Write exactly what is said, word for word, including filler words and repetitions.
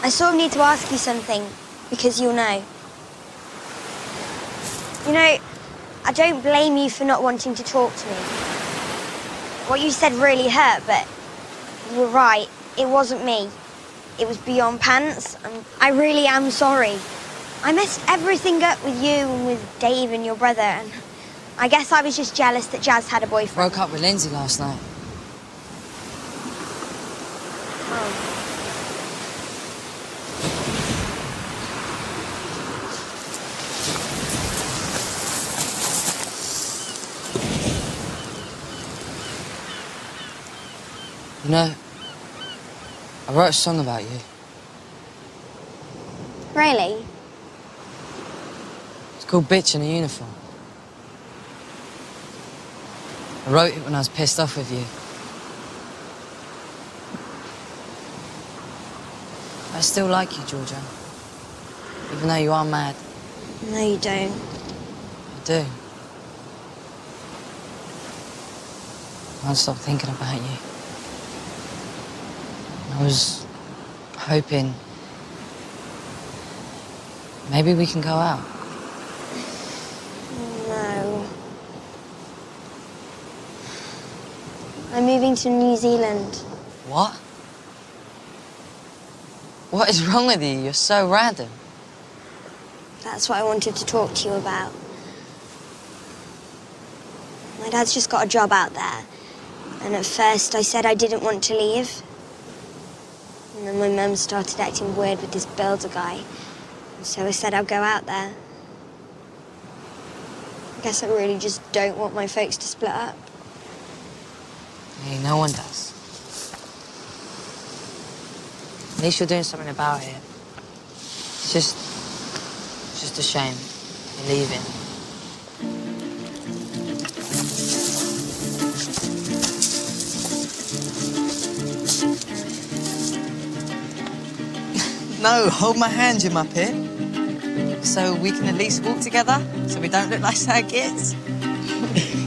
I sort of need to ask you something, because you'll know. You know, I don't blame you for not wanting to talk to me. What you said really hurt, but you were right. It wasn't me. It was beyond pants, and I really am sorry. I messed everything up with you and with Dave and your brother, and I guess I was just jealous that Jazz had a boyfriend. Broke up with Lindsay last night. Oh. You know, I wrote a song about you. Really? It's called Bitch in a Uniform. I wrote it when I was pissed off with you. I still like you, Georgia. Even though you are mad. No, you don't. I do. I can't stop thinking about you. I was hoping maybe we can go out. No. I'm moving to New Zealand. What? What is wrong with you? You're so random. That's what I wanted to talk to you about. My dad's just got a job out there. And at first I said I didn't want to leave. And then my mum started acting weird with this builder guy. And so I said I'll go out there. I guess I really just don't want my folks to split up. Hey, no one does. At least you're doing something about it. It's just... It's just a shame. You're leaving. No, hold my hand, you muppet. So we can at least walk together, so we don't look like sad kids.